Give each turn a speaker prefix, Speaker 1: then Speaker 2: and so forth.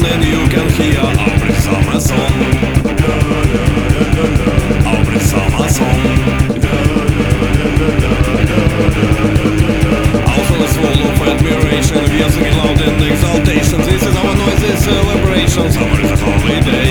Speaker 1: and you can hear our summer song. Our summer song. Also full of admiration, we are singing loud in exaltation. This is our noisy celebration. Summer is a holiday.